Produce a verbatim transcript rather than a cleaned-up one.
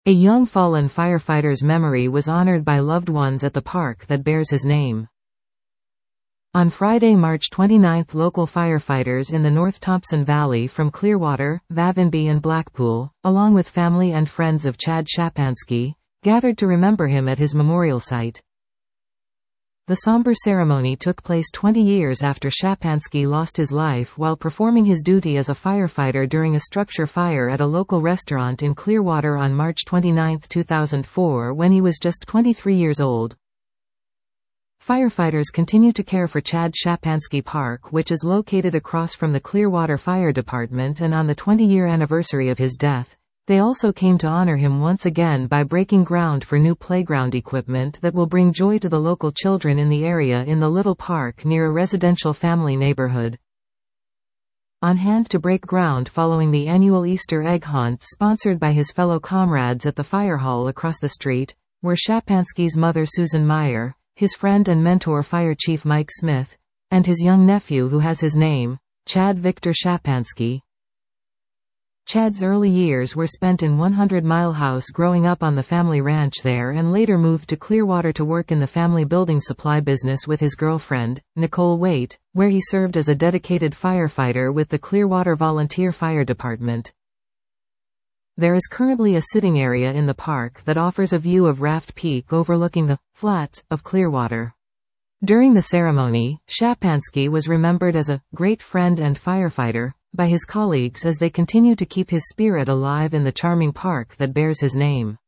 A young fallen firefighter's memory was honored by loved ones at the park that bears his name. On Friday, March twenty-ninth, local firefighters in the North Thompson Valley from Clearwater, Vavenby and Blackpool, along with family and friends of Chad Shapansky, gathered to remember him at his memorial site. The somber ceremony took place twenty years after Shapansky lost his life while performing his duty as a firefighter during a structure fire at a local restaurant in Clearwater on March twenty-ninth, two thousand four, when he was just twenty-three years old. Firefighters continue to care for Chad Shapansky Park, which is located across from the Clearwater Fire Department, and on the twenty-year anniversary of his death, they also came to honor him once again by breaking ground for new playground equipment that will bring joy to the local children in the area in the little park near a residential family neighborhood. On hand to break ground following the annual Easter egg hunt sponsored by his fellow comrades at the fire hall across the street, were Shapansky's mother Susan Meyer, his friend and mentor Fire Chief Mike Smith, and his young nephew who has his name, Chad Victor Shapansky. Chad's early years were spent in one hundred Mile House, growing up on the family ranch there, and later moved to Clearwater to work in the family building supply business with his girlfriend, Nicole Waite, where he served as a dedicated firefighter with the Clearwater Volunteer Fire Department. There is currently a sitting area in the park that offers a view of Raft Peak overlooking the flats of Clearwater. During the ceremony, Shapansky was remembered as a great friend and firefighter by his colleagues as they continue to keep his spirit alive in the charming park that bears his name.